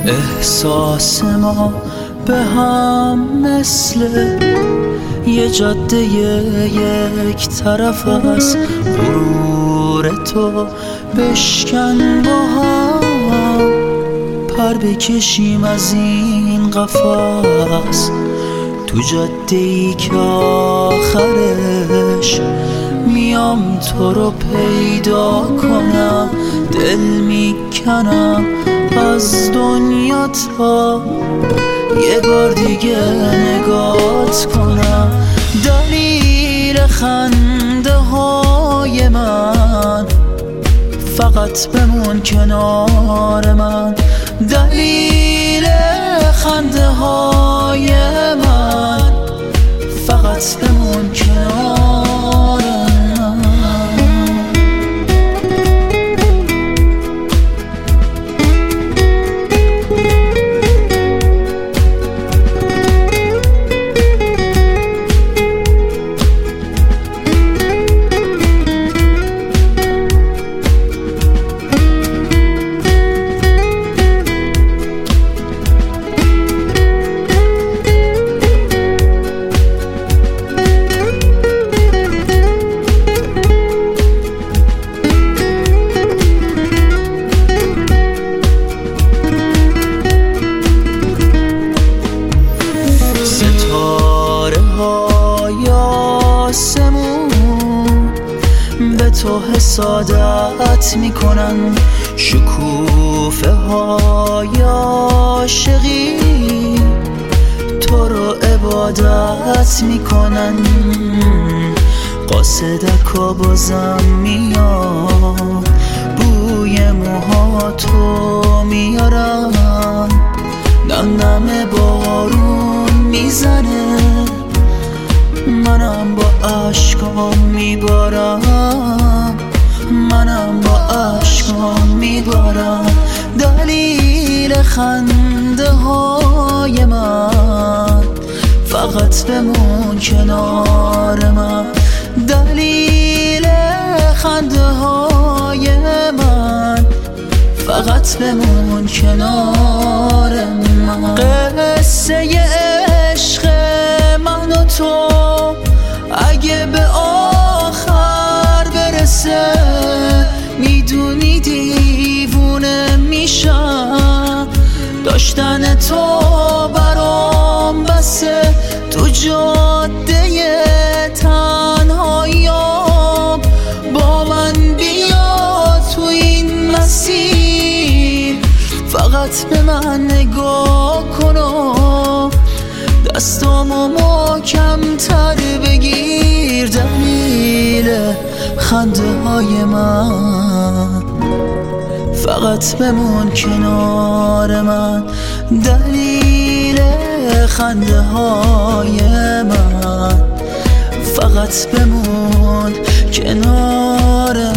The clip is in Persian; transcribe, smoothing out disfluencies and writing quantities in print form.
احساس ما به هم مثل یه جاده یک طرف است. غرور تو بشکن با هم، پر بکشیم از این قفس. تو جاده ای که آخرش میام تو رو پیدا کنم. دل میکنم از دنیا تا یه بار دیگه نگات کنم. دلیل خنده های من فقط بمون کنار من. دلیل خنده های من فقط بمون کنار من. به تو حسادت میکنن. شکوفه های عاشقی تو رو عبادت میکنن. قاصدکا بازم میاد بوی موهاتو میارن. نم بارون میزنه منم با عشقام میبارم. منم با عشقام میبارم. دلیل خنده های من فقط بمون کنار من. دلیل خنده های من فقط بمون کنار من. قصه عشق من و تو اگه به آخر برسه میدونی دیوونه میشم. داشتن تو برام بسه. تو جاده تنهاییام با من بیا تو این مسیر. فقط به من نگاه کن و دستامو محکم‌تر بگیر. دلیل خنده های من فقط بمون کنار من. دلیل خنده های من فقط بمون کنار